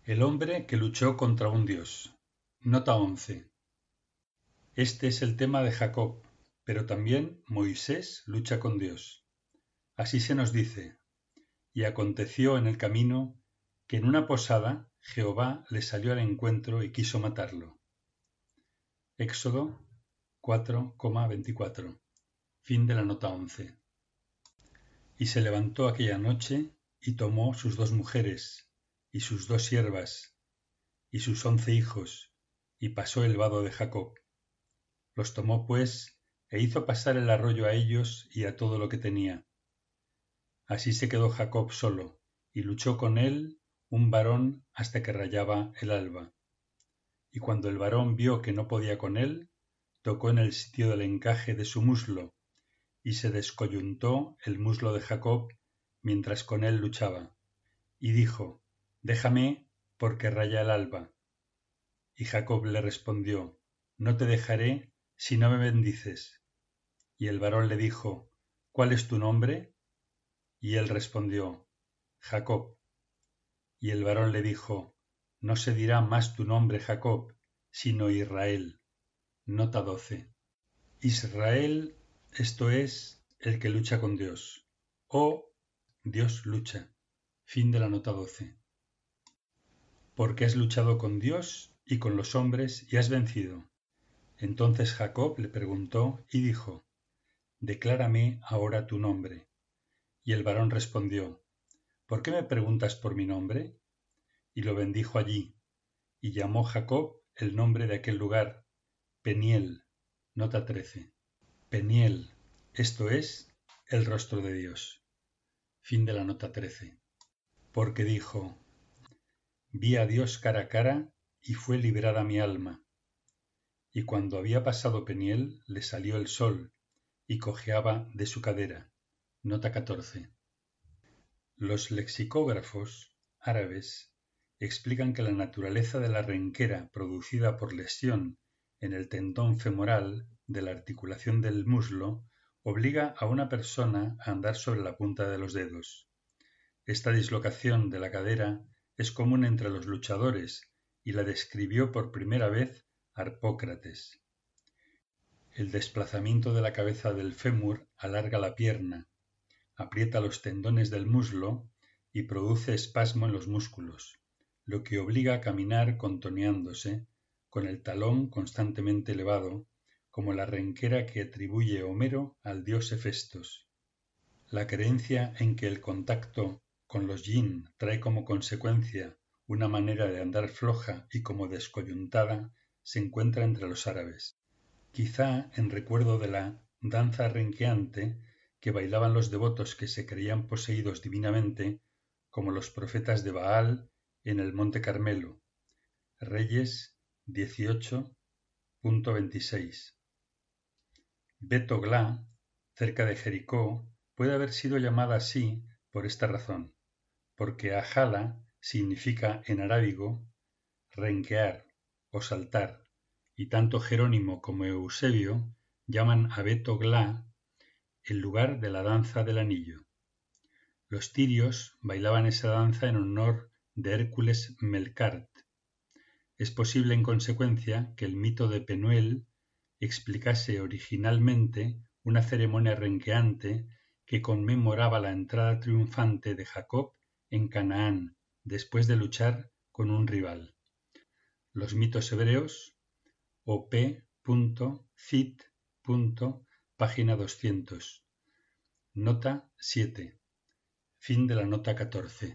El hombre que luchó contra un dios. Nota 11. Este es el tema de Jacob, pero también Moisés lucha con Dios. Así se nos dice: y aconteció en el camino que en una posada Jehová le salió al encuentro y quiso matarlo. Éxodo 4,24. Fin de la nota 11. Y se levantó aquella noche y tomó sus 2 mujeres y sus 2 siervas y sus 11 hijos, y pasó el vado de Jacob. Los tomó pues, e hizo pasar el arroyo a ellos y a todo lo que tenía. Así se quedó Jacob solo, y luchó con él un varón hasta que rayaba el alba. Y cuando el varón vio que no podía con él, tocó en el sitio del encaje de su muslo, y se descoyuntó el muslo de Jacob mientras con él luchaba. Y dijo: déjame, porque raya el alba. Y Jacob le respondió: no te dejaré si no me bendices. Y el varón le dijo: ¿cuál es tu nombre? Y él respondió: Jacob. Y el varón le dijo: no se dirá más tu nombre Jacob, sino Israel. Nota 12. Israel, esto es, el que lucha con Dios. O Dios lucha. Fin de la nota 12. Porque has luchado con Dios y con los hombres y has vencido. Entonces Jacob le preguntó y dijo: declárame ahora tu nombre. Y el varón respondió: ¿por qué me preguntas por mi nombre? Y lo bendijo allí, y llamó Jacob el nombre de aquel lugar Peniel. Nota 13. Peniel, esto es, el rostro de Dios. Fin de la nota 13. Porque dijo: vi a Dios cara a cara, y fue librada mi alma. Y cuando había pasado Peniel, le salió el sol, y cojeaba de su cadera. Nota 14. Los lexicógrafos árabes explican que la naturaleza de la renquera producida por lesión en el tendón femoral de la articulación del muslo obliga a una persona a andar sobre la punta de los dedos. Esta dislocación de la cadera es común entre los luchadores y la describió por primera vez Harpócrates. El desplazamiento de la cabeza del fémur alarga la pierna, aprieta los tendones del muslo y produce espasmo en los músculos, lo que obliga a caminar contoneándose, con el talón constantemente elevado, como la renquera que atribuye Homero al dios Hefestos. La creencia en que el contacto con los yin trae como consecuencia una manera de andar floja y como descoyuntada se encuentra entre los árabes, quizá en recuerdo de la danza renqueante que bailaban los devotos que se creían poseídos divinamente, como los profetas de Baal en el Monte Carmelo. Reyes 18.26. Bet-Oglá, cerca de Jericó, puede haber sido llamada así por esta razón, porque Ajala significa en arábigo renquear o saltar, y tanto Jerónimo como Eusebio llaman a Bet-Oglá el lugar de la danza del anillo. Los tirios bailaban esa danza en honor de Hércules Melkart. Es posible, en consecuencia, que el mito de Penuel explicase originalmente una ceremonia renqueante que conmemoraba la entrada triunfante de Jacob en Canaán después de luchar con un rival. Los mitos hebreos, op. cit. página 200. Nota 7. Fin de la nota 14.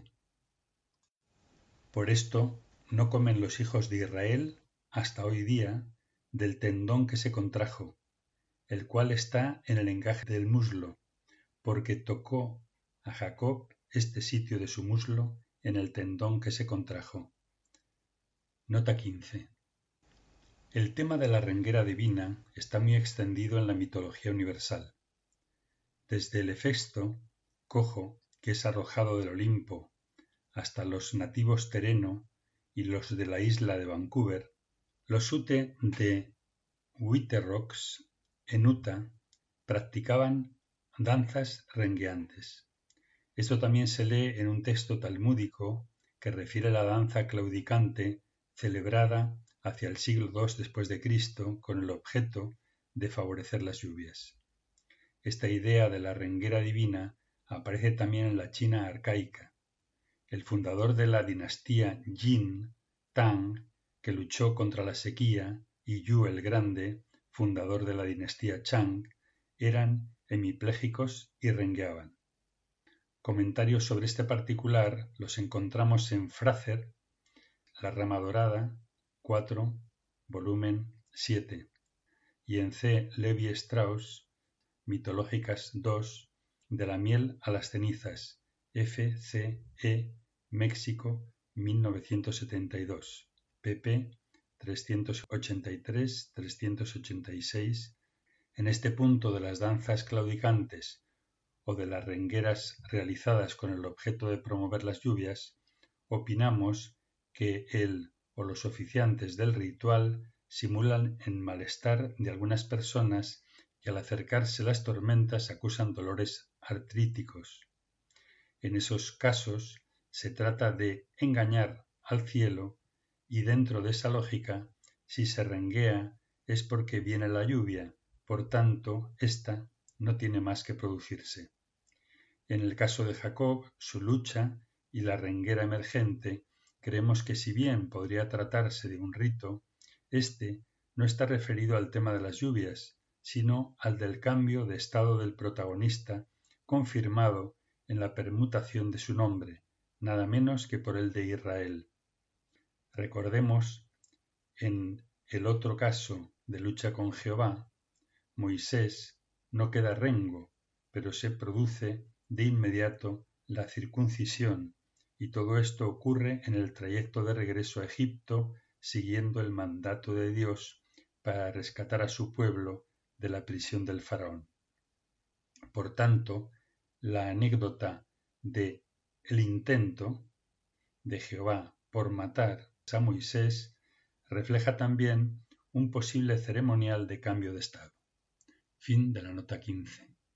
Por esto no comen los hijos de Israel hasta hoy día del tendón que se contrajo, el cual está en el encaje del muslo, porque tocó a Jacob este sitio de su muslo en el tendón que se contrajo. Nota 15. El tema de la renguera divina está muy extendido en la mitología universal. Desde el Hefesto, cojo, que es arrojado del Olimpo, hasta los nativos Tereno y los de la isla de Vancouver, los Ute de Witterocks en Utah practicaban danzas rengueantes. Esto también se lee en un texto talmúdico que refiere a la danza claudicante celebrada hacia el siglo II después de Cristo con el objeto de favorecer las lluvias. Esta idea de la renguera divina aparece también en la China arcaica. El fundador de la dinastía Jin, Tang, que luchó contra la sequía, y Yu el Grande, fundador de la dinastía Chang, eran hemipléjicos y rengueaban. Comentarios sobre este particular los encontramos en Frazer, La rama dorada, 4, volumen 7, y en C. Levi Strauss, Mitológicas 2, De la miel a las cenizas, F.C.E. México, 1972, pp. 383-386. En este punto de las danzas claudicantes o de las rengueras realizadas con el objeto de promover las lluvias, opinamos que él o los oficiantes del ritual simulan el malestar de algunas personas que al acercarse las tormentas acusan dolores artríticos. En esos casos se trata de engañar al cielo y dentro de esa lógica, si se renguea es porque viene la lluvia, por tanto, ésta no tiene más que producirse. En el caso de Jacob, su lucha y la renguera emergente, creemos que si bien podría tratarse de un rito, este no está referido al tema de las lluvias, sino al del cambio de estado del protagonista, confirmado en la permutación de su nombre, nada menos que por el de Israel. Recordemos, en el otro caso de lucha con Jehová, Moisés no queda rengo, pero se produce de inmediato la circuncisión, y todo esto ocurre en el trayecto de regreso a Egipto, siguiendo el mandato de Dios para rescatar a su pueblo de la prisión del faraón. Por tanto, la anécdota de el intento de Jehová por matar a Moisés refleja también un posible ceremonial de cambio de estado. Fin de la nota 15.